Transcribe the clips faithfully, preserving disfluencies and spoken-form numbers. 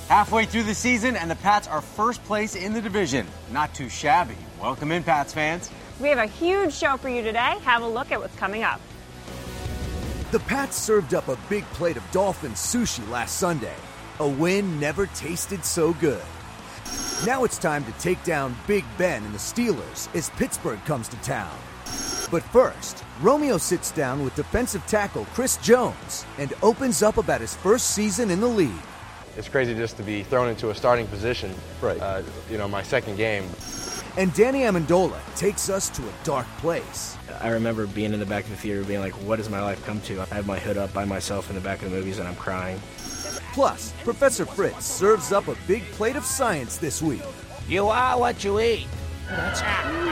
Halfway through the season, and the Pats are first place in the division. Not too shabby. Welcome in, Pats fans. We have a huge show for you today. Have a look at what's coming up. The Pats served up a big plate of dolphin sushi last Sunday. A win never tasted so good. Now it's time to take down Big Ben and the Steelers as Pittsburgh comes to town. But first, Romeo sits down with defensive tackle Chris Jones and opens up about his first season in the league. It's crazy just to be thrown into a starting position, right? Uh, you know, my second game. And Danny Amendola takes us to a dark place. I remember being in the back of the theater being like, what does my life come to? I have my hood up by myself in the back of the movies and I'm crying. Plus, Professor Fritz serves up a big plate of science this week. You are what you eat. That's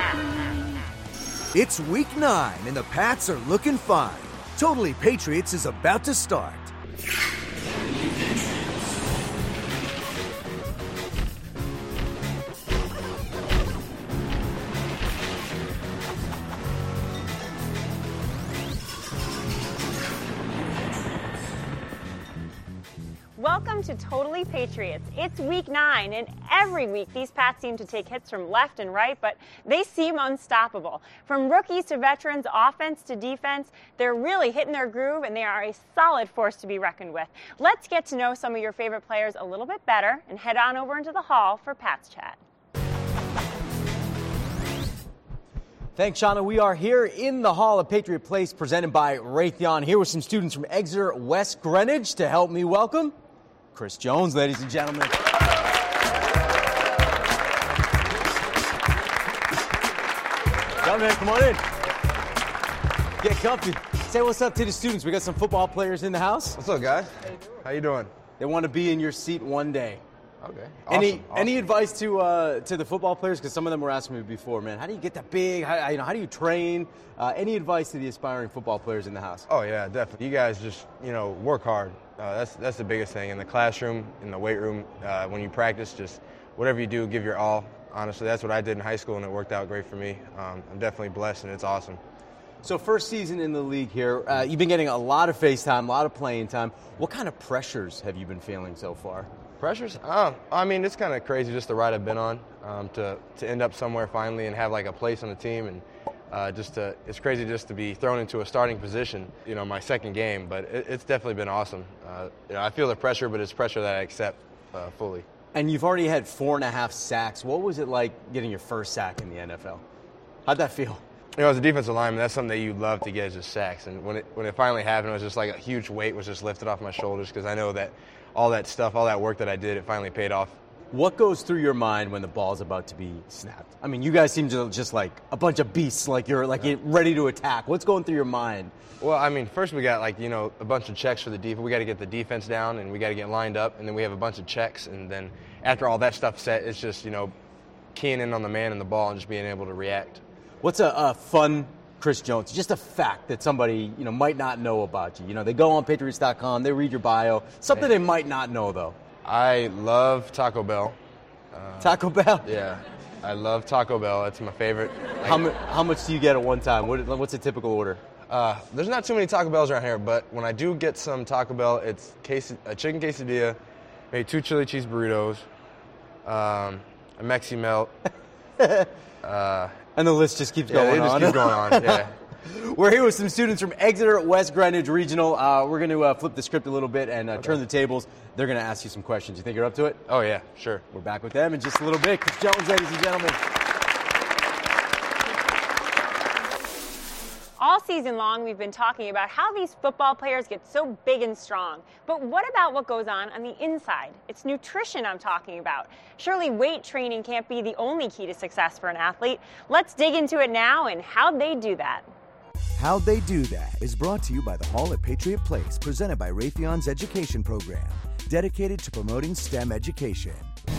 It's week nine and the Pats are looking fine. Totally Patriots is about to start. Welcome to Totally Patriots. It's week nine, and every week these Pats seem to take hits from left and right, but they seem unstoppable. From rookies to veterans, offense to defense, they're really hitting their groove, and they are a solid force to be reckoned with. Let's get to know some of your favorite players a little bit better and head on over into the hall for Pats Chat. Thanks, Shauna. We are here in the Hall of Patriot Place presented by Raytheon. Here with some students from Exeter West Greenwich to help me welcome Chris Jones, ladies and gentlemen. Come in, come on in. Get comfy. Say what's up to the students. We got some football players in the house. What's up, guys? How you doing? They want to be in your seat one day. Okay. Awesome. Any awesome. any advice to uh, to the football players? Because some of them were asking me before, man. How do you get that big? How, you know, how do you train? Uh, any advice to the aspiring football players in the house? Oh yeah, definitely. You guys just you know work hard. Uh, that's that's the biggest thing in the classroom, in the weight room. Uh, when you practice, just whatever you do, give your all. Honestly, that's what I did in high school, and it worked out great for me. Um, I'm definitely blessed, and it's awesome. So first season in the league here, uh, you've been getting a lot of face time, a lot of playing time. What kind of pressures have you been feeling so far? Pressures? Oh, I mean, it's kind of crazy just the ride I've been on um, to to end up somewhere finally and have like a place on the team, and uh, just to, it's crazy just to be thrown into a starting position. You know, my second game, but it, it's definitely been awesome. Uh, you know, I feel the pressure, but it's pressure that I accept uh, fully. And you've already had four and a half sacks. What was it like getting your first sack in the N F L? How'd that feel? You know, as a defensive lineman, that's something that you love to get is just sacks. And when it when it finally happened, it was just like a huge weight was just lifted off my shoulders because I know that all that stuff, all that work that I did, it finally paid off. What goes through your mind when the ball's about to be snapped? I mean, you guys seem to just like a bunch of beasts, like you're like you're ready to attack. What's going through your mind? Well, I mean, first we got like, you know, a bunch of checks for the defense. We got to get the defense down and we got to get lined up. And then we have a bunch of checks. And then after all that stuff's set, it's just, you know, keying in on the man and the ball and just being able to react. What's a, a fun Chris Jones, just a fact that somebody, you know, might not know about you? You know, they go on Patriots dot com, they read your bio. Something they might not know, though. I love Taco Bell. Uh, Taco Bell? Yeah. I love Taco Bell. It's my favorite. How, mu- how much do you get at one time? What, what's a typical order? Uh, there's not too many Taco Bells around here, but when I do get some Taco Bell, it's case- a chicken quesadilla, maybe two chili cheese burritos, um, a Mexi Melt. uh, and the list just keeps yeah, going they just on. keep going on, yeah. We're here with some students from Exeter West Greenwich Regional. Uh, we're going to uh, flip the script a little bit and uh, okay. turn the tables. They're going to ask you some questions. You think you're up to it? Oh, yeah, sure. We're back with them in just a little bit. Chris Jones, ladies and gentlemen. All season long, we've been talking about how these football players get so big and strong. But what about what goes on on the inside? It's nutrition I'm talking about. Surely weight training can't be the only key to success for an athlete. Let's dig into it now and how they do that. How They Do That is brought to you by the Hall at Patriot Place, presented by Raytheon's education program, dedicated to promoting STEM education.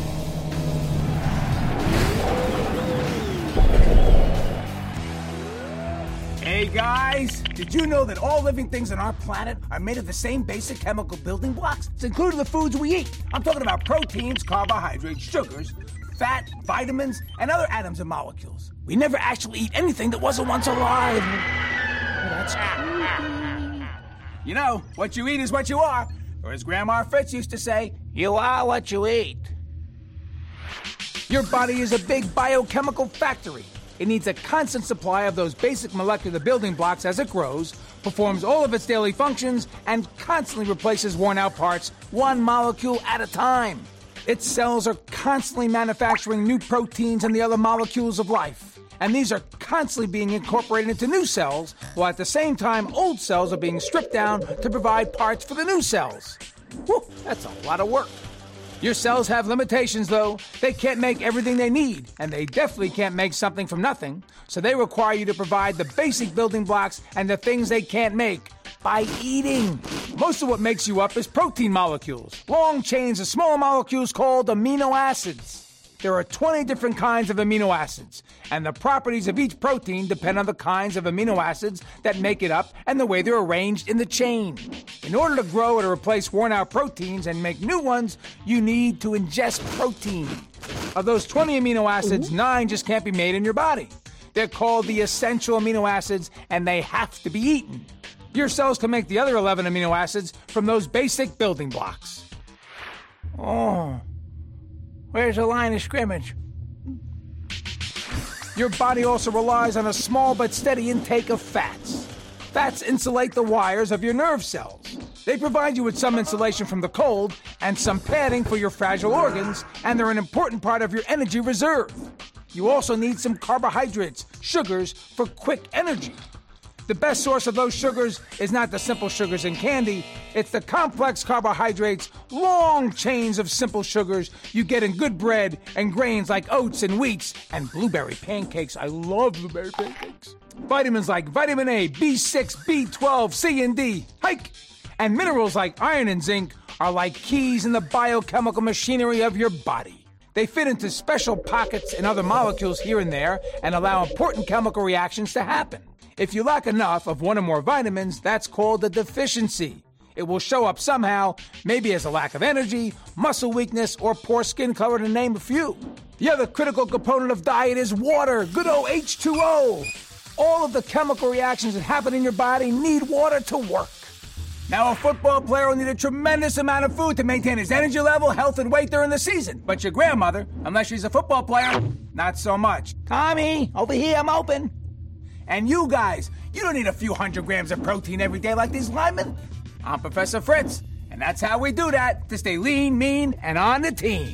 Hey guys, did you know that all living things on our planet are made of the same basic chemical building blocks? It's including the foods we eat. I'm talking about proteins, carbohydrates, sugars, fat, vitamins, and other atoms and molecules. We never actually eat anything that wasn't once alive. Well, that's... You know, what you eat is what you are. Or as Grandma Fritz used to say, you are what you eat. Your body is a big biochemical factory. It needs a constant supply of those basic molecular building blocks as it grows, performs all of its daily functions, and constantly replaces worn-out parts, one molecule at a time. Its cells are constantly manufacturing new proteins and the other molecules of life. And these are constantly being incorporated into new cells, while at the same time, old cells are being stripped down to provide parts for the new cells. Whew, that's a lot of work. Your cells have limitations, though. They can't make everything they need, and they definitely can't make something from nothing. So they require you to provide the basic building blocks and the things they can't make by eating. Most of what makes you up is protein molecules, long chains of small molecules called amino acids. There are twenty different kinds of amino acids, and the properties of each protein depend on the kinds of amino acids that make it up and the way they're arranged in the chain. In order to grow or to replace worn-out proteins and make new ones, you need to ingest protein. Of those twenty amino acids, nine just can't be made in your body. They're called the essential amino acids, and they have to be eaten. Your cells can make the other eleven amino acids from those basic building blocks. Oh... Where's the line of scrimmage? Your body also relies on a small but steady intake of fats. Fats insulate the wires of your nerve cells. They provide you with some insulation from the cold and some padding for your fragile organs, and they're an important part of your energy reserve. You also need some carbohydrates, sugars, for quick energy. The best source of those sugars is not the simple sugars in candy, it's the complex carbohydrates, long chains of simple sugars you get in good bread and grains like oats and wheats and blueberry pancakes. I love blueberry pancakes. Vitamins like vitamin A, B six, B twelve, C and D, hike! And minerals like iron and zinc are like keys in the biochemical machinery of your body. They fit into special pockets in other molecules here and there and allow important chemical reactions to happen. If you lack enough of one or more vitamins, that's called a deficiency. It will show up somehow, maybe as a lack of energy, muscle weakness, or poor skin color, to name a few. The other critical component of diet is water, good old H two O. All of the chemical reactions that happen in your body need water to work. Now, a football player will need a tremendous amount of food to maintain his energy level, health, and weight during the season. But your grandmother, unless she's a football player, not so much. Tommy, over here, I'm open. And you guys, you don't need a few hundred grams of protein every day like these linemen. I'm Professor Fritz, and that's how we do that to stay lean, mean, and on the team.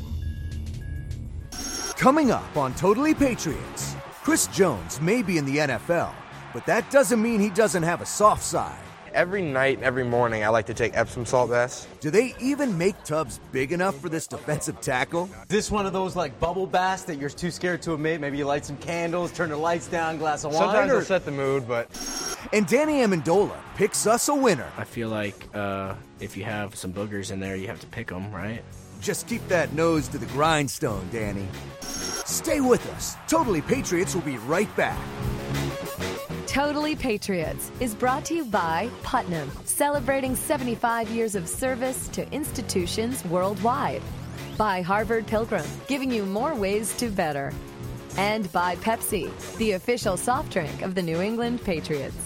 Coming up on Totally Patriots, Chris Jones may be in the N F L, but that doesn't mean he doesn't have a soft side. Every night and every morning, I like to take Epsom salt baths. Do they even make tubs big enough for this defensive tackle? Is this one of those like bubble baths that you're too scared to admit? Maybe you light some candles, turn the lights down, glass of wine? Sometimes or... it'll set the mood, but... And Danny Amendola picks us a winner. I feel like uh, if you have some boogers in there, you have to pick them, right? Just keep that nose to the grindstone, Danny. Stay with us. Totally Patriots will be right back. Totally Patriots is brought to you by Putnam, celebrating seventy-five years of service to institutions worldwide. By Harvard Pilgrim, giving you more ways to better. And by Pepsi, the official soft drink of the New England Patriots.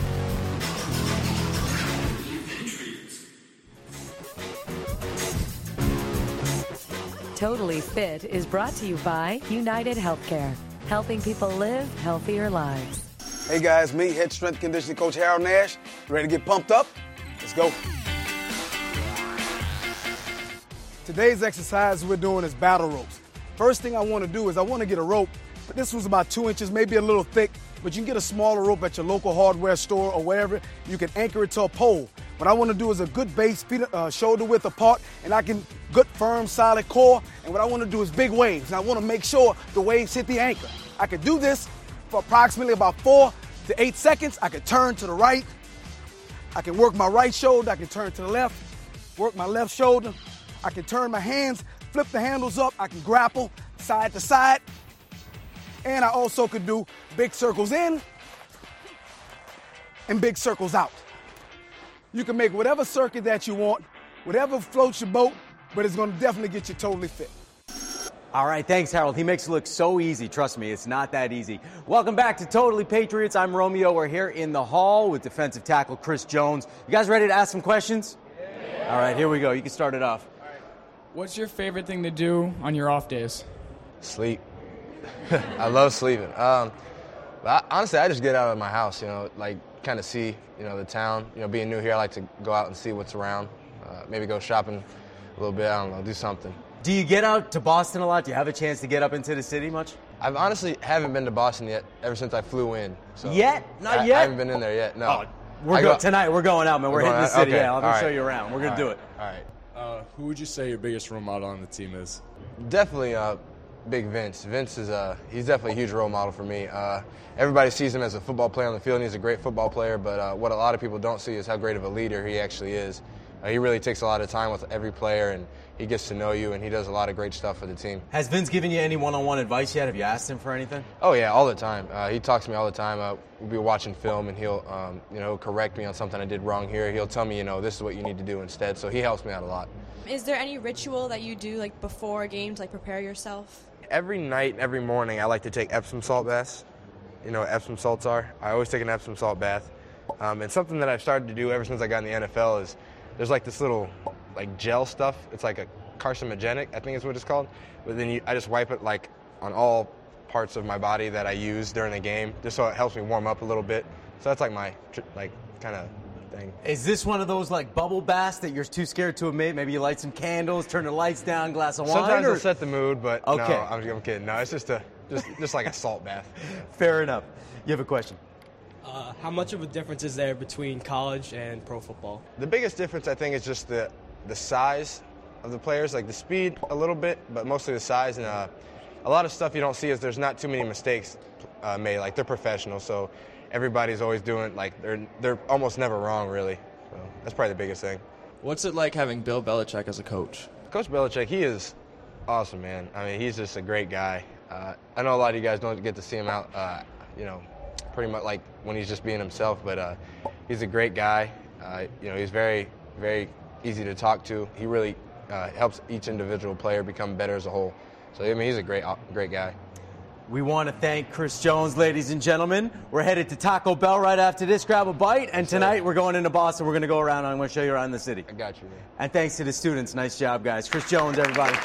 Totally Fit is brought to you by United Healthcare, helping people live healthier lives. Hey guys, me, head strength conditioning coach Harold Nash. Ready to get pumped up? Let's go. Today's exercise we're doing is battle ropes. First thing I want to do is I want to get a rope, but this one's about two inches, maybe a little thick, but you can get a smaller rope at your local hardware store or wherever. You can anchor it to a pole. What I want to do is a good base, feet uh, shoulder width apart, and I can good, firm, solid core. And what I want to do is big waves. And I want to make sure the waves hit the anchor. I can do this for approximately about four to eight seconds. I can turn to the right. I can work my right shoulder. I can turn to the left, work my left shoulder. I can turn my hands, flip the handles up. I can grapple side to side. And I also could do big circles in and big circles out. You can make whatever circuit that you want, whatever floats your boat, but it's going to definitely get you totally fit. All right, thanks, Harold. He makes it look so easy. Trust me, it's not that easy. Welcome back to Totally Patriots. I'm Romeo. We're here in the hall with defensive tackle Chris Jones. You guys ready to ask some questions? Yeah. All right, here we go. You can start it off. What's your favorite thing to do on your off days? Sleep. I love sleeping. Um, but I, honestly, I just get out of my house, you know, like kind of see, you know, the town. You know, being new here, I like to go out and see what's around. Uh, maybe go shopping a little bit. I don't know, do something. Do you get out to Boston a lot? Do you have a chance to get up into the city much? I've honestly haven't been to Boston yet, ever since I flew in. So yet? Not I, yet? I haven't been in there yet, no. Oh, we're go, tonight, we're going out, man. We're, we're hitting the out? city. Okay. Yeah, I'm going right. to show you around. We're going to do it. All right. Uh, who would you say your biggest role model on the team is? Definitely uh, Big Vince. Vince is uh, he's definitely a huge role model for me. Uh, everybody sees him as a football player on the field, and he's a great football player, but uh, what a lot of people don't see is how great of a leader he actually is. Uh, he really takes a lot of time with every player, and he gets to know you, and he does a lot of great stuff for the team. Has Vince given you any one-on-one advice yet? Have you asked him for anything? Oh, yeah, all the time. Uh, he talks to me all the time. Uh, we'll be watching film, and he'll um, you know, correct me on something I did wrong here. He'll tell me, you know, this is what you need to do instead, so he helps me out a lot. Is there any ritual that you do like before a game to like prepare yourself? Every night, every morning, I like to take Epsom salt baths. You know what Epsom salts are? I always take an Epsom salt bath. Um, and something that I've started to do ever since I got in the N F L is there's like this little like gel stuff. It's like a carcinogenic, I think is what it's called. But then you, I just wipe it like on all parts of my body that I use during the game, just so it helps me warm up a little bit. So that's like my like kind of thing. Is this one of those like bubble baths that you're too scared to admit? Maybe you light some candles, turn the lights down, glass of wine. Sometimes or? it'll set the mood, but okay. no, I'm, I'm kidding. No, it's just a just just like a salt bath. Fair enough. You have a question? Uh, how much of a difference is there between college and pro football? The biggest difference, I think, is just the the size of the players, like the speed a little bit, but mostly the size. And uh, a lot of stuff you don't see is there's not too many mistakes uh, made. Like, they're professional, so everybody's always doing, like, they're they're almost never wrong, really. So that's probably the biggest thing. What's it like having Bill Belichick as a coach? Coach Belichick, he is awesome, man. I mean, he's just a great guy. Uh, I know a lot of you guys don't get to see him out, uh, you know, pretty much like when he's just being himself, but uh, he's a great guy. Uh, you know, he's very, very easy to talk to. He really uh, helps each individual player become better as a whole. So, I mean, he's a great, great guy. We want to thank Chris Jones, ladies and gentlemen. We're headed to Taco Bell right after this. Grab a bite. And tonight we're going into Boston. We're going to go around. I'm going to show you around the city. I got you, man. And thanks to the students. Nice job, guys. Chris Jones, everybody.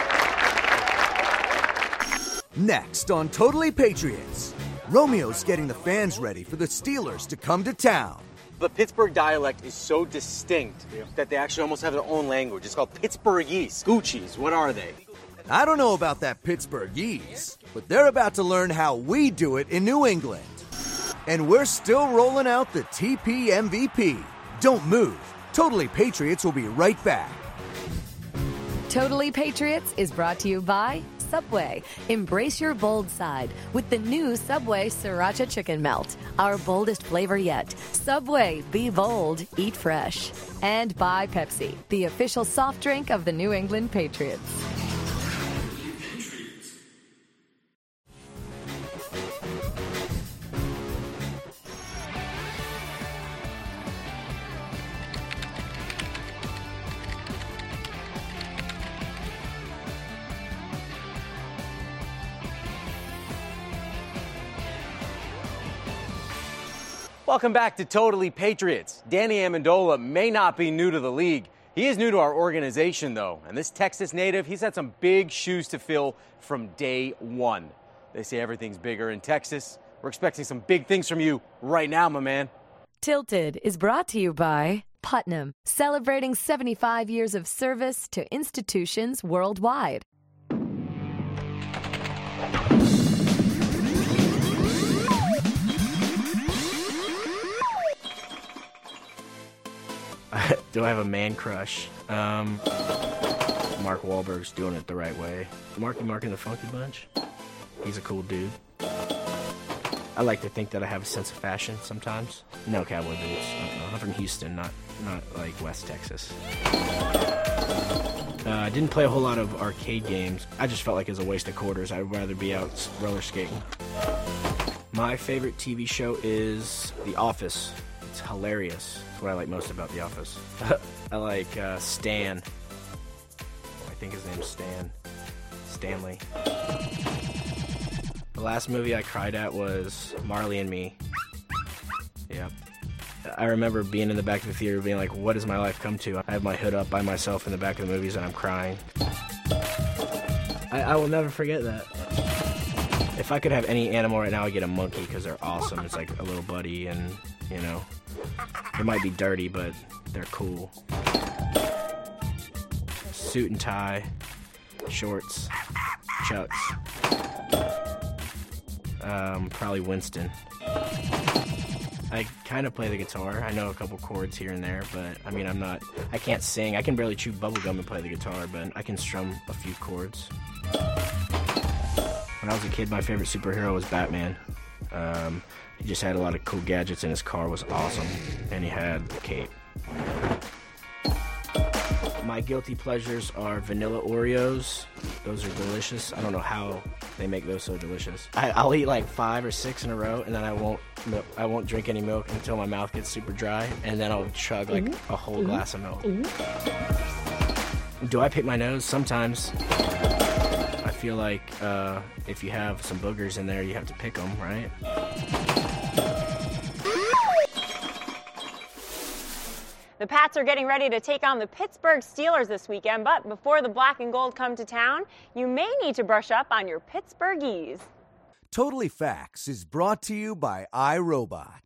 Next on Totally Patriots, Romeo's getting the fans ready for the Steelers to come to town. The Pittsburgh dialect is so distinct that they actually almost have their own language. It's called Pittsburghese. Scoochies, what are they? I don't know about that Pittsburghese, but they're about to learn how we do it in New England. And we're still rolling out the T P M V P. Don't move. Totally Patriots will be right back. Totally Patriots is brought to you by Subway. Embrace your bold side with the new Subway Sriracha Chicken Melt, our boldest flavor yet. Subway, be bold, eat fresh. And by Pepsi, the official soft drink of the New England Patriots. Welcome back to Totally Patriots. Danny Amendola may not be new to the league. He is new to our organization, though. And this Texas native, he's had some big shoes to fill from day one. They say everything's bigger in Texas. We're expecting some big things from you right now, my man. Tilted is brought to you by Putnam, celebrating seventy-five years of service to institutions worldwide. Do I have a man crush? Um, Mark Wahlberg's doing it the right way. Marky Mark and the Funky Bunch. He's a cool dude. I like to think that I have a sense of fashion sometimes. No cowboy boots. I don't know. I'm from Houston, not not like West Texas. Uh, I didn't play a whole lot of arcade games. I just felt like it was a waste of quarters. I'd rather be out roller skating. My favorite T V show is The Office. It's hilarious. That's what I like most about The Office. I like uh, Stan. I think his name's Stan. Stanley. The last movie I cried at was Marley and Me. Yep. I remember being in the back of the theater being like, what does my life come to? I have my hood up by myself in the back of the movies and I'm crying. I, I will never forget that. If I could have any animal right now, I'd get a monkey because they're awesome. It's like a little buddy and, you know, they might be dirty, but they're cool. Suit and tie, shorts, Chucks. Um, probably Winston. I kind of play the guitar. I know a couple chords here and there, but I mean, I'm not, I can't sing. I can barely chew bubblegum and play the guitar, but I can strum a few chords. When I was a kid, my favorite superhero was Batman. Um, he just had a lot of cool gadgets and his car was awesome, and he had a cape. My guilty pleasures are vanilla Oreos. Those are delicious. I don't know how they make those so delicious. I, I'll eat like five or six in a row, and then I won't I won't drink any milk until my mouth gets super dry, and then I'll chug like a whole glass of milk. Do I pick my nose? Sometimes. I feel like uh, if you have some boogers in there, you have to pick them, right? The Pats are getting ready to take on the Pittsburgh Steelers this weekend, but before the black and gold come to town, you may need to brush up on your Pittsburghese. Totally Facts is brought to you by iRobot.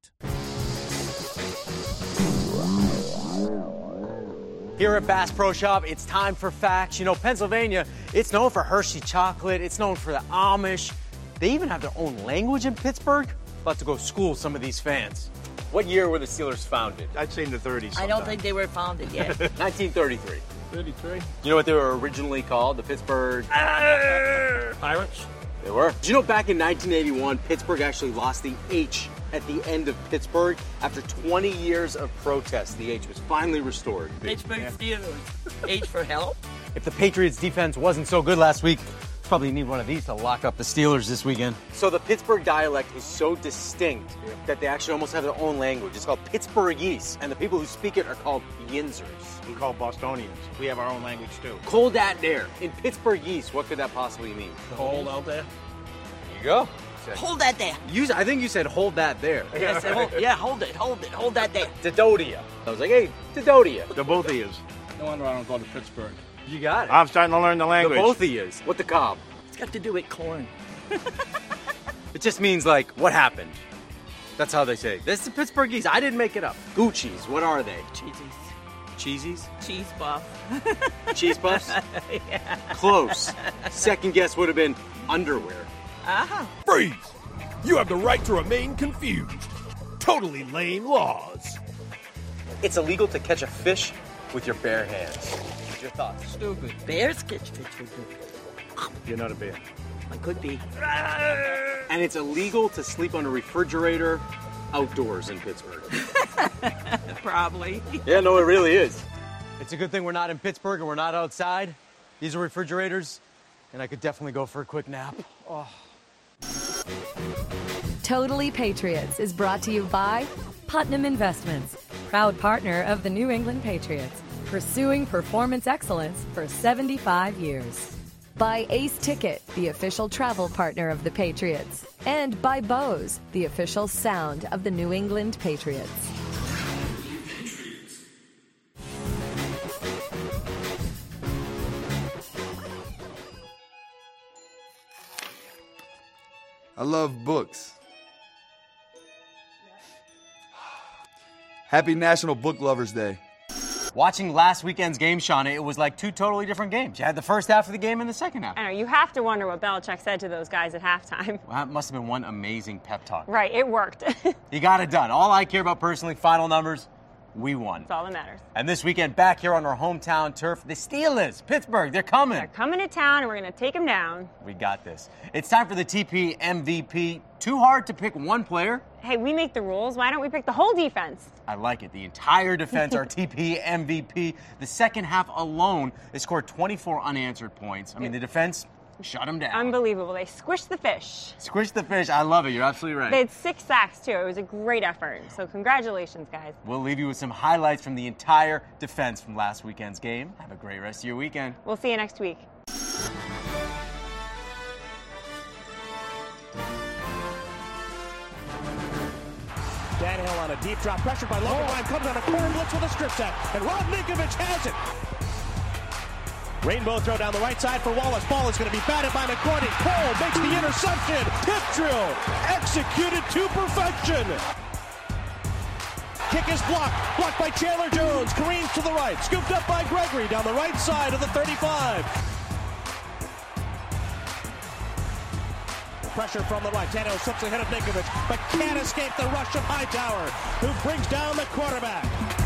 Here at Bass Pro Shop, it's time for facts. You know, Pennsylvania, it's known for Hershey chocolate. It's known for the Amish. They even have their own language in Pittsburgh. About to go school some of these fans. What year were the Steelers founded? I'd say in the thirties. I don't think they were founded yet. nineteen thirty-three. thirty-three. You know what they were originally called? The Pittsburgh Pirates? They were. Did you know back in nineteen eighty-one, Pittsburgh actually lost the H at the end of Pittsburgh? After twenty years of protest, the H was finally restored. Pittsburgh Steelers. H for help? If the Patriots defense wasn't so good last week, probably need one of these to lock up the Steelers this weekend. So the Pittsburgh dialect is so distinct yeah. that they actually almost have their own language. It's called Pittsburghese, and the people who speak it are called Yinzers. We call Bostonians. We have our own language too. Cold out there. In Pittsburghese, what could that possibly mean? Cold out there. There you go. Hold that there. You, I think you said hold that there. Yeah, I said, hold, yeah, hold it, hold it, hold that there. Dododia. I was like, hey, Dododia. The both of yous. No wonder I don't go to Pittsburgh. You got it. I'm starting to learn the language. The both of yous. What the cob? It's got to do with corn. It just means like, what happened? That's how they say it. This is Pittsburghese. I didn't make it up. Gucci's, what are they? Cheesies. Cheesies? Cheese puff. Cheese puffs? Yeah. Close. Second guess would have been underwear. Uh-huh. Freeze! You have the right to remain confused. Totally lame laws. It's illegal to catch a fish with your bare hands. What's your thoughts? Stupid. Bears catch fish with them. You're not a bear. I could be. And it's illegal to sleep on a refrigerator outdoors in Pittsburgh. Probably. Yeah, no, it really is. It's a good thing we're not in Pittsburgh and we're not outside. These are refrigerators, and I could definitely go for a quick nap. Oh. Totally Patriots is brought to you by Putnam Investments, proud partner of the New England Patriots, pursuing performance excellence for seventy-five years. By Ace Ticket, the official travel partner of the Patriots. And by Bose, the official sound of the New England Patriots. I love books. Happy National Book Lovers Day. Watching last weekend's game, Shauna, it was like two totally different games. You had the first half of the game and the second half. I know, you have to wonder what Belichick said to those guys at halftime. Well, that must have been one amazing pep talk. Right, it worked. You got it done. All I care about personally, final numbers, we won. That's all that matters. And this weekend, back here on our hometown turf, the Steelers, Pittsburgh, they're coming. They're coming to town, and we're going to take them down. We got this. It's time for the T P M V P. Too hard to pick one player? Hey, we make the rules. Why don't we pick the whole defense? I like it. The entire defense, our T P M V P. The second half alone, they scored twenty-four unanswered points. I mean, the defense shut them down. Unbelievable. They squished the fish. Squish the fish. I love it. You're absolutely right. They had six sacks, too. It was a great effort. So congratulations, guys. We'll leave you with some highlights from the entire defense from last weekend's game. Have a great rest of your weekend. We'll see you next week. Tannehill on a deep drop, pressured by Logan Ryan, comes on a corner blitz with a strip sack, and Rob Ninkovich has it. Rainbow throw down the right side for Wallace. Ball is going to be batted by McCourty. Cole makes the interception. Hip drill executed to perfection. Kick is blocked. Blocked by Chandler Jones. Careens to the right. Scooped up by Gregory down the right side of the thirty-five. Pressure from the right. Tannehill slips ahead of Ninkovich, but can't escape the rush of Hightower, who brings down the quarterback.